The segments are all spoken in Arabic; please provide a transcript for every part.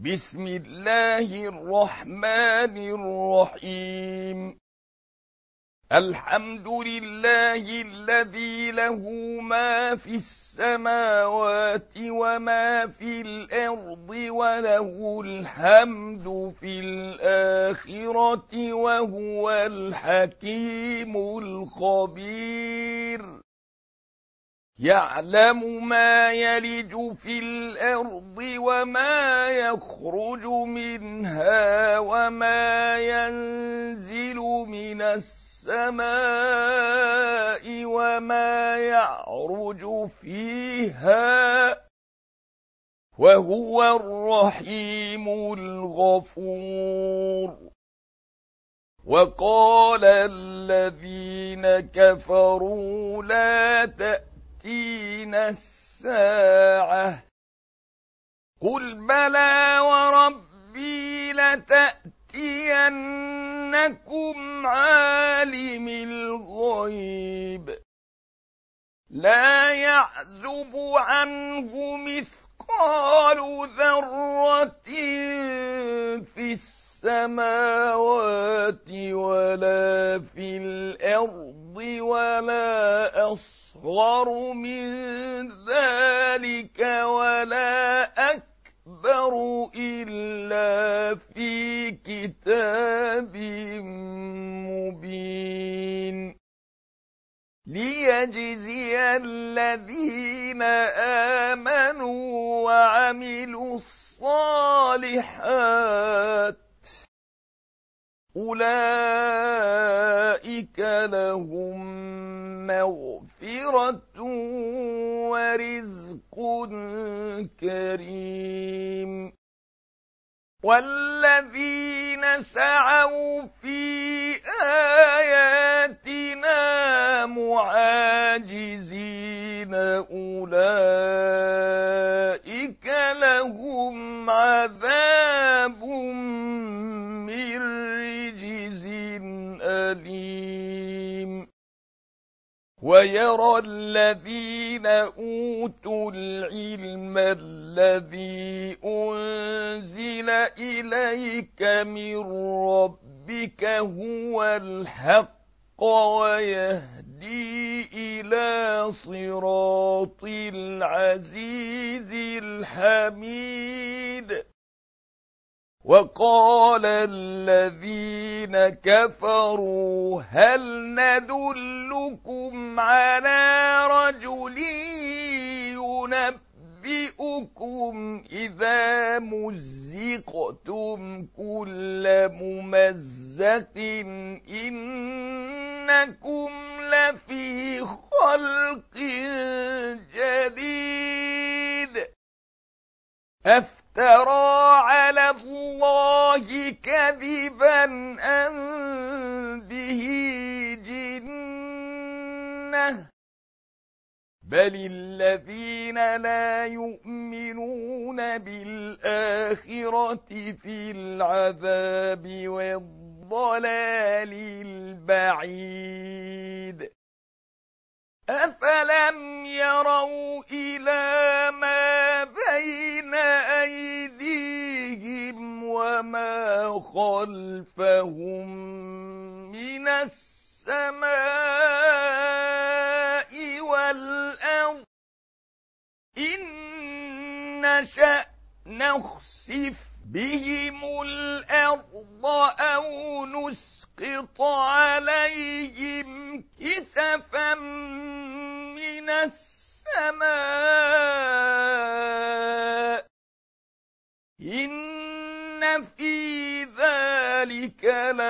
بسم الله الرحمن الرحيم. الحمد لله الذي له ما في السماوات وما في الأرض وله الحمد في الآخرة وهو الحكيم الخبير. يعلم ما يلج في الأرض وما يخرج منها وما ينزل من السماء وما يعرج فيها وهو الرحيم الغفور. وقال الذين كفروا لا تأتينا الساعة قل بلى وربي لتأتينكم عالم الغيب لا يعزب عنه مثقال ذرة في السماوات ولا في الأرض ولا أصغر من ذلك ولا أكبر إلا في كتاب مبين ليجزي الذين آمنوا وعملوا الصالحات أولئك لهم مغفرة ورزق كريم. والذين سعوا في آياتنا معاجزين أولئك لهم عذاب من رجز أليم. ويرى الذين أوتوا العلم الذي أنزل إليك من ربك هو الحق ويهدي إلى صراط العزيز الحميد. وقال الذين كفروا هل ندلكم على رجل ينبئكم إذا مزقتم كل ممزق إنكم لفي خلق جديد أفترى على الله كذبا أم به جنة بل الذين لا يؤمنون بالآخرة في العذاب والضلال البعيد. أفلم يروا إلى ما بين أيديهم وما خلفهم من السماء والأرض إن نشأ نخسف بهم الأرض أو نسقط عليهم كسفا من السماء إن في ذلك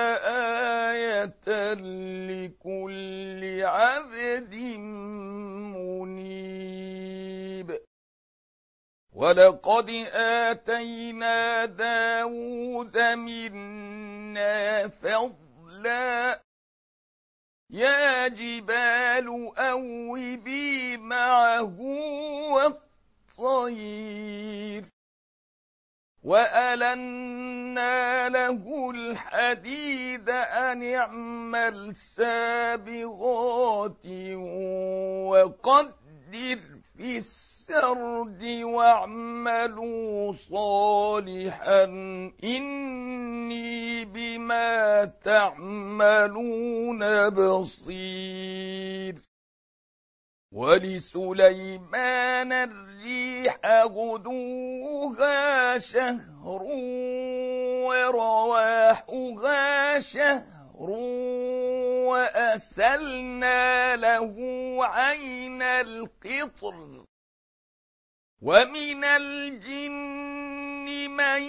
لآية لكل عبد منيب. ولقد آتينا داود منا فضلا يا جبال أوبي معه والطير وألنا له الحديد أن اعمل سابغات وقدر في السبيل السرد واعملوا صالحا إني بما تعملون بصير. ولسليمان الريح غدوها شهر ورواحها شهر وأسلنا له عين القطر ومن الجن من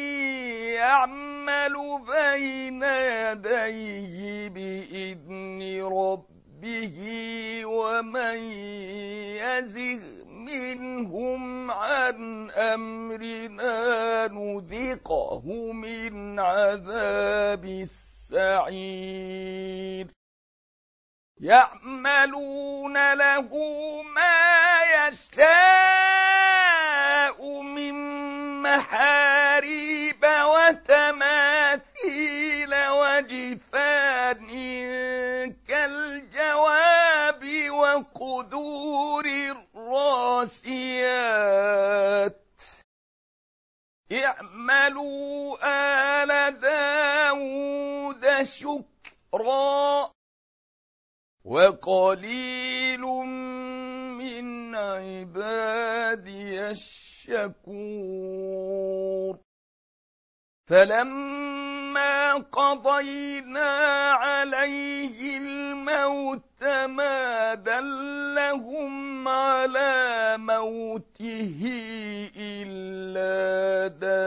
يعمل بين يديه بإذن ربه ومن يزغ منهم عن أمرنا نذقه من عذاب السعير. يعملون له ما يشاء من محاريب وتماثيل وجفان كالجواب وقدور الراسيات. اعملوا آل داود شكرا وقليل من عبادي الشكور. فلما قضينا عليه الموت ما دلهم على موته إلا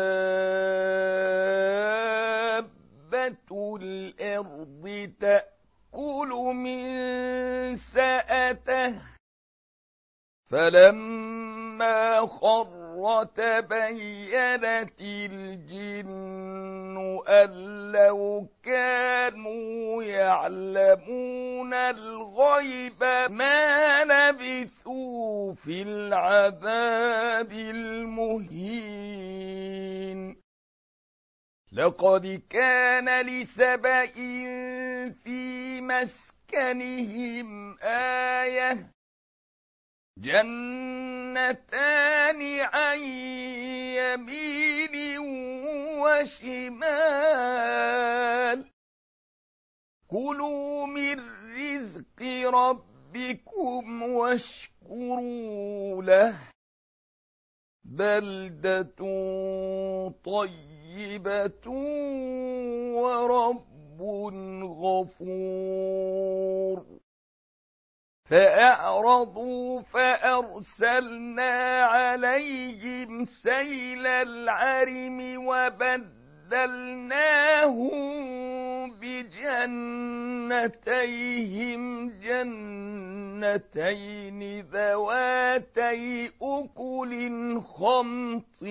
دابة الأرض تأكل من سأته. فلما خر تبينت الجن أن لو كانوا يعلمون الغيب ما لبثوا في العذاب المهين. لقد كان لسبإ في مسكنهم آية جنتان عن يمين وشمال كلوا من رزق ربكم واشكروا له بلدة طيبة ورب غفور. فأعرضوا فأرسلنا عليهم سيل العرم وبدلناهم بجنتيهم جنتين ذواتي أكل خمط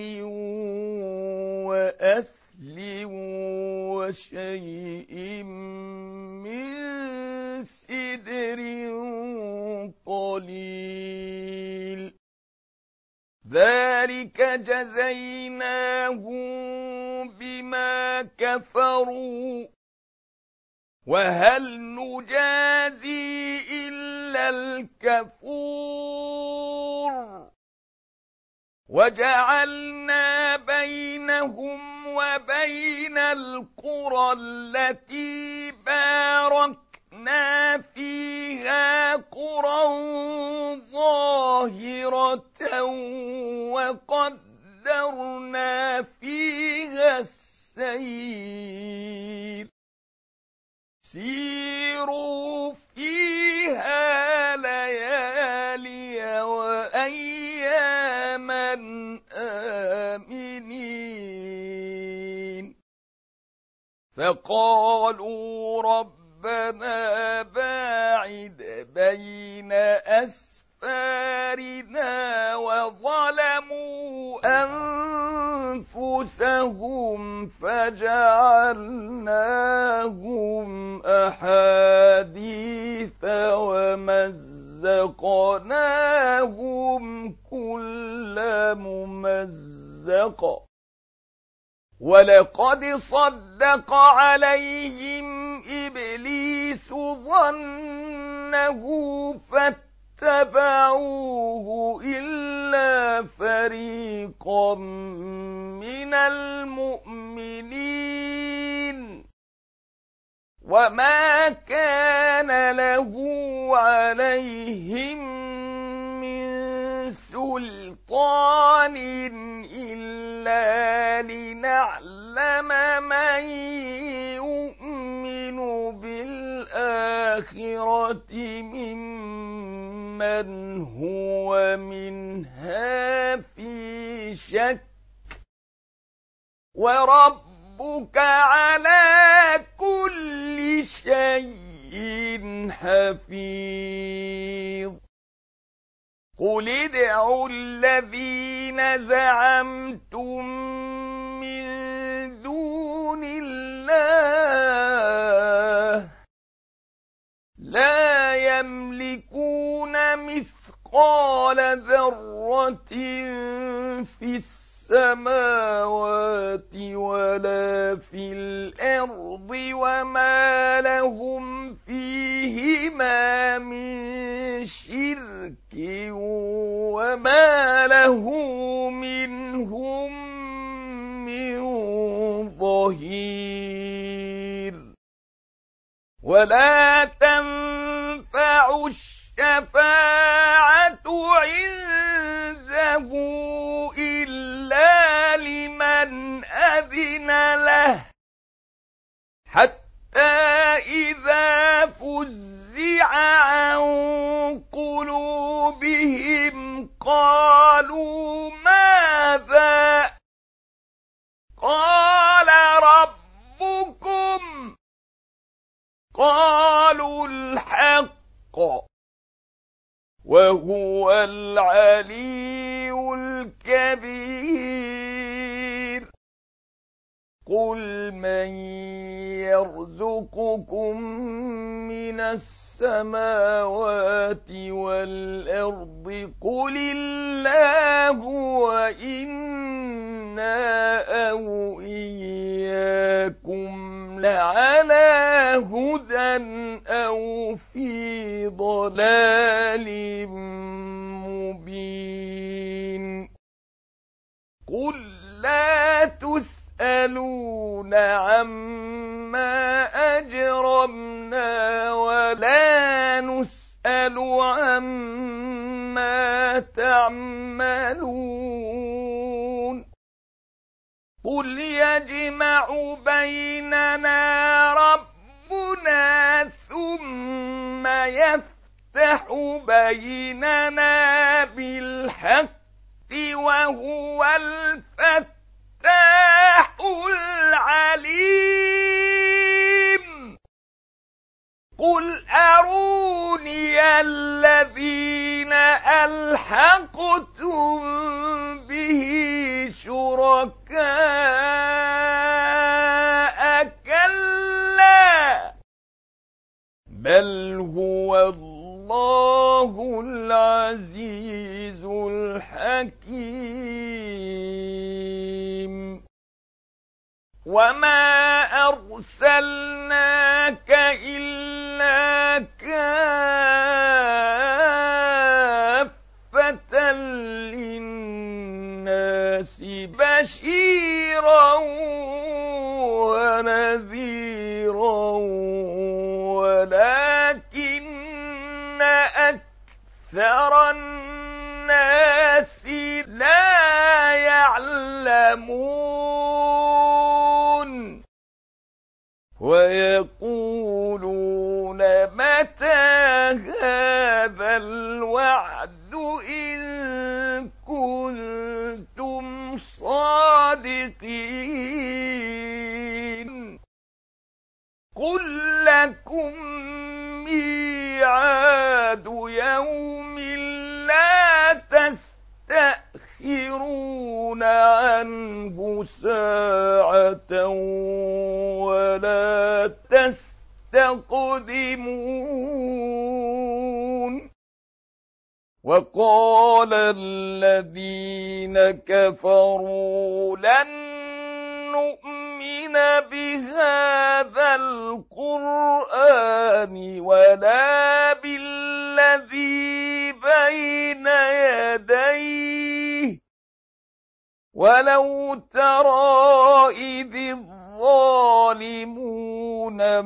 وأثل وشيء من سدر قليل ذلك جزيناهم بما كفروا وهل نجازي إلا الكفور. وجعلنا بينهم وبين القرى التي باركنا فيها قرى ظاهرة وقدرنا فيها السير سيروا فيها ليالي وأياما آمنين. فقالوا ربنا باعد بين أسفارنا وظلموا أنفسهم فجعلناهم أحاديث ومزقناهم كل ممزق ولقد صدق عليهم إبليس ظنه فاتبعوه اتبعوه إلا فريقا من المؤمنين وما كان له عليهم من سلطان إلا لنعلم من يؤمن بالآخرة ممن هو منها في شك وربك على كل شيء حفيظ قل ادعوا الذين زعمتم من دون الله لا يملكون مثقال ذرة في السماوات ولا في الأرض وما لهم فيهما من شرك وما له منهم من ظهير ولا تنفع الشفاعة عنده إلا لمن أذن له حتى إذا فزع عن قلوبهم قالوا ماذا قال ربكم قالوا الحق وهو العلي الكبير قل من يرزقكم من السماوات والأرض قل الله وإنا أو إياكم لعلى هدى أو في ضلال مبين قل لا تسألون عما أجرمنا ولا نسأل عما تعملون قل يجمع بيننا ربنا ثم يفتح بيننا بالحق وهو الفتاح العليم قل أروني الذين ألحقتم به شركاء كلا بل هو الله العزيز الحكيم وما أرسلناك إلا كافة للناس بشيرا ونذيرا ولكن أكثر الناس لا يعلمون ويقولون متى هذا الوعد إن كنتم صادقين قل لكم ميعاد يوم لا تستأخرون عنه ساعة ولا تستقدمون وقال الذين كفروا لن نؤمن بهذا القرآن ولا بالذي الذي بين يديه ولو ترى إذ الظالمون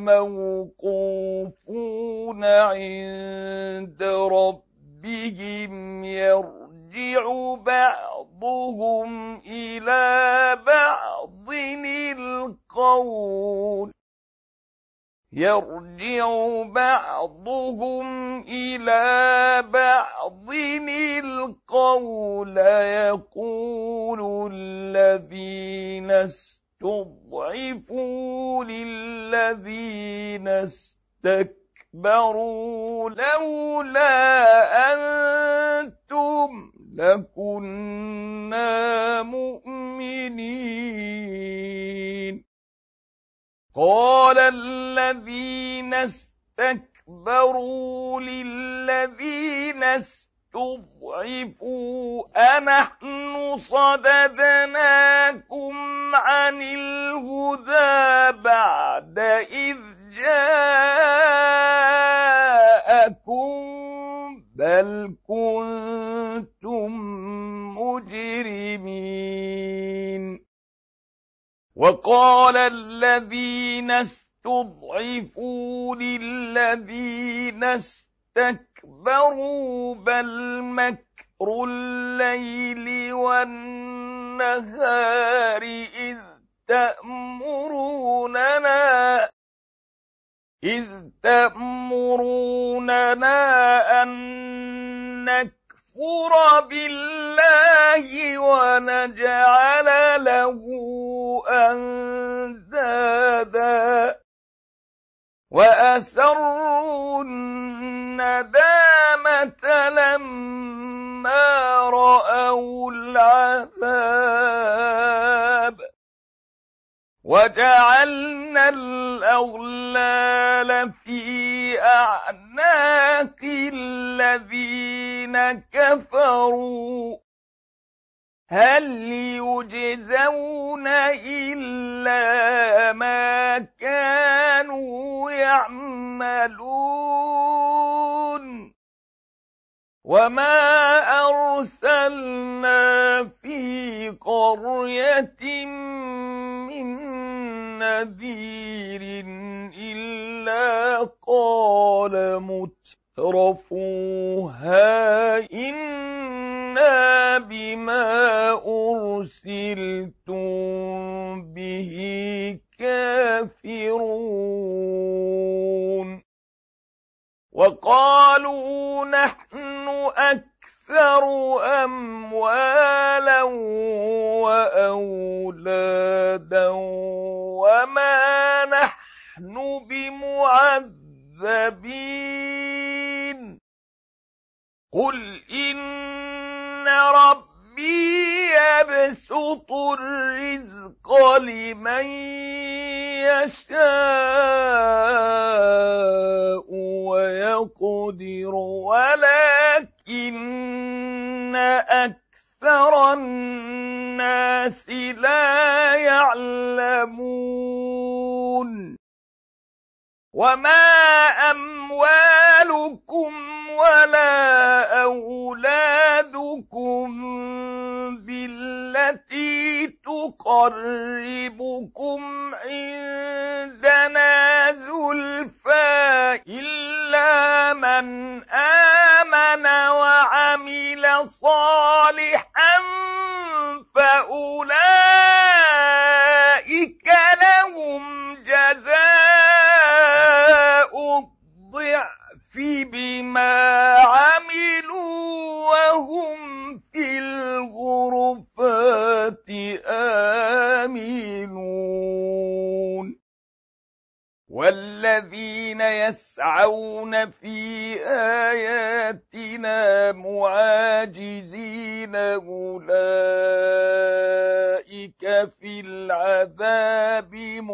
موقوفون عند ربهم يرجع بعضهم إلى بعض القول يقول الذين استضعفوا للذين استكبروا لولا أنتم لكنا مؤمنين. قال الذين استكبروا للذين استضعفوا أنحن صددناكم عن الهدى بعد إذ جاءكم بل كنتم مجرمين. وقال الذين استضعفوا للذين استكبروا بل مكر الليل والنهار إذ تأمروننا أن نكفر بالله ونجعل له أندادا وأسروا الندامة لما رأوا العذاب وجعلنا الأغلال في أعناق الذين كفروا هل يجزون إلا ما كانوا يعملون. وما أرسلنا في قرية من نذير إلا قال مترفوها إنا بما أرسلتم به كافرون. وقالوا نحن أكثر أموالا وأولادا وما نحن بمعذبين. قل إن ربي يبسط الرزق لمن يشاء ويقدر ولكن أكثر الناس لا يعلمون. وما أموالكم ولا أولادكم بالتي تقربكم عندنا زلفى إلا من آمن وعمل صالحا فأولئك لهم جزاء الضعف بما عملوا وهم في الغرفات آمنون. والذين يسعون في آياتنا معاجزين أولئك في العذاب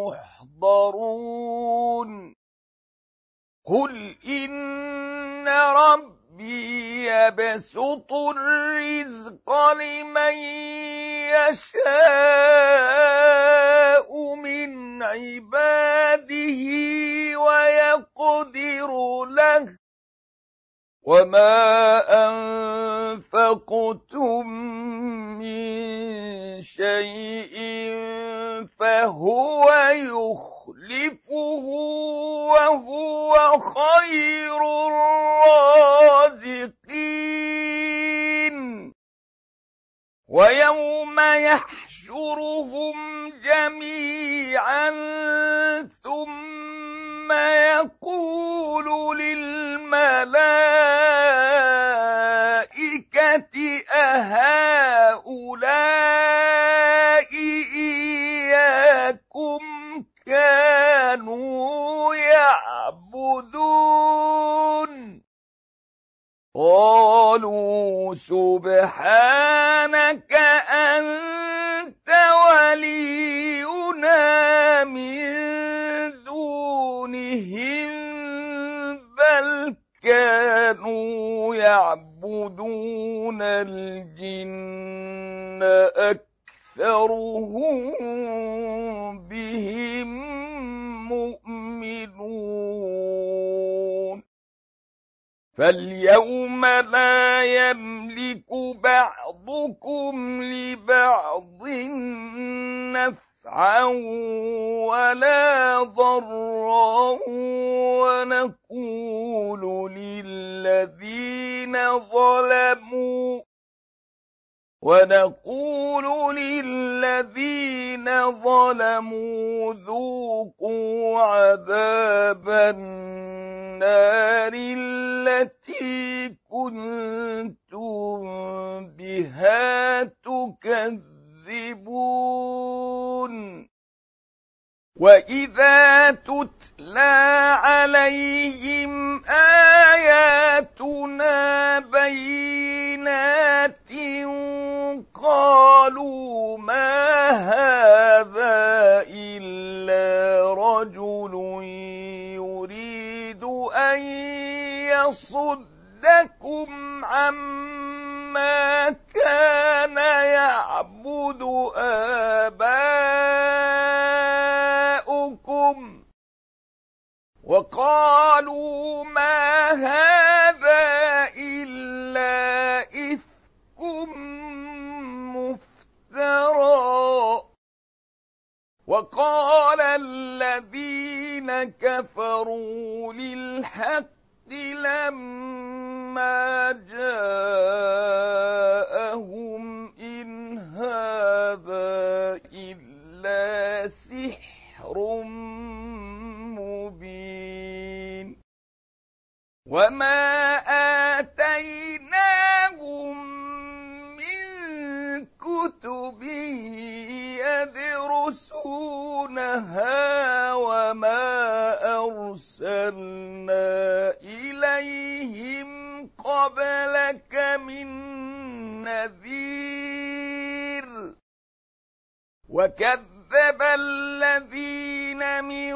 محضرون. قل إن ربي يبسط الرزق لمن يشاء من عباده ويقدر له وما أنفقتم من شيء فهو يخلفه وهو خير الرازقين ويوم يحشرهم جميعا ثم يقول للملائكة أهؤلاء إياكم كانوا يعبدون قالوا سبحانك أنت ولينا من دونهم بل كانوا يعبدون الجن أكثرهم بهم مؤمنون فاليوم لا يملك بعضكم لبعض نفعا ولا ضرا ونقول للذين ظلموا ذوقوا عذاب النار التي كنتم بها تكذبون وإذا تتلى عليهم آياتنا بينات قالوا ما هذا إلا رجل يريد أن يصدكم عما كان يعبد آباؤكم وقالوا ما هذا إلا إفك مفترى وقال الذين كفروا للحق لما جاءهم إن هذا إلا سحر مبين وما آتيناهم من كتب يدرسونها وما أرسلنا إليهم قبلك من نذير وكذب الذين من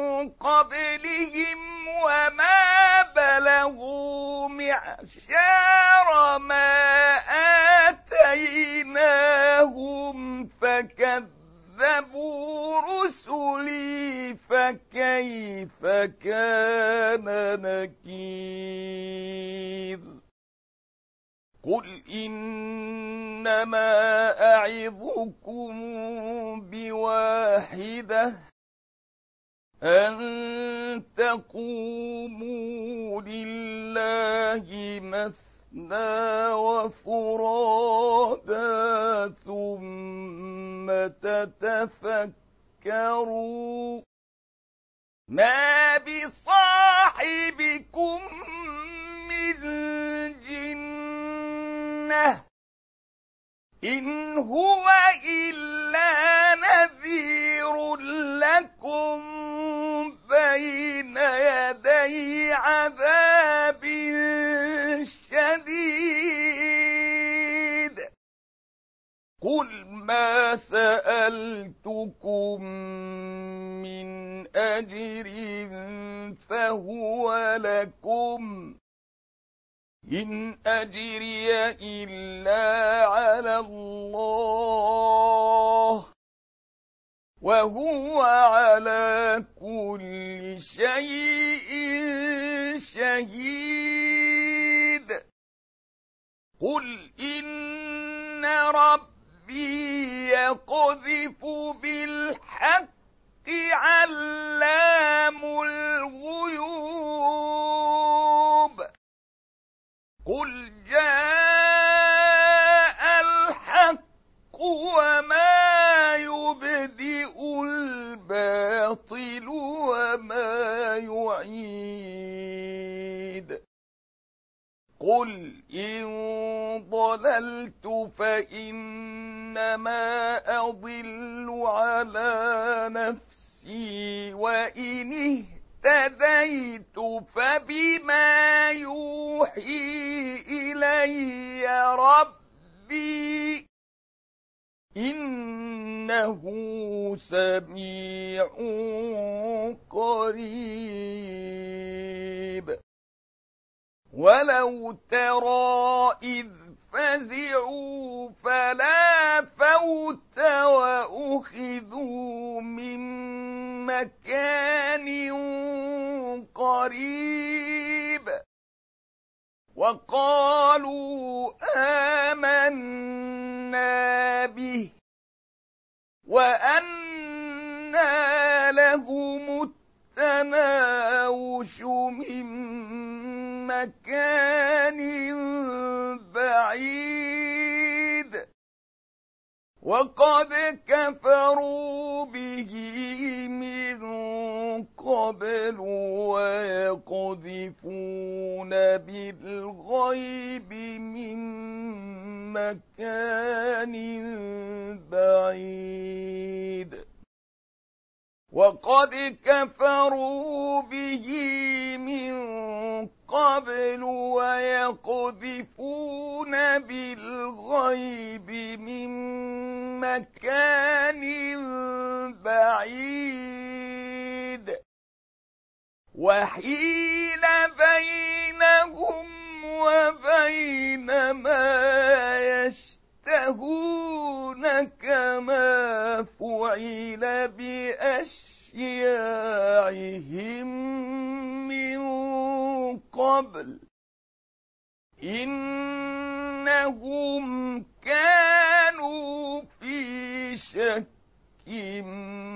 قبلهم وما بلغوا معشار ما آتيناهم فكذبوا رسلي فكيف كان نكير قل إنما أعظكم بواحدة أن تقوموا لله مثنى وفرادا ثم تتفكروا ما بصاحبكم من جنة إن هو إلا نذير لكم بين يدي عذاب شديد قل ما سألتكم من أجر فهو لكم إن أجري إلا على الله وهو على كل شيء شهيد قل إن ربي يقذف بالحق علام الغيوب قل جاء الحق وما يبدئ الباطل وما يعيد قل إن ضللت فإنما أضل على نفسي وإن اهتديت فبما يوحي إلي ربي إنه سميع قريب ولو ترى إذ فزعوا فلا فوت وأخذوا من مكان قريب وقالوا آمنا به وأنى لهم التناوش من مكان بعيد وقد كفروا به من قبل ويقذفون بالغيب من مكان بعيد وقد كفروا به من قبل ويقذفون بالغيب من مكان بعيد وحيل بينهم وبين ما يشتهون كما فعل بأشياعهم من قبل إنهم كانوا في شك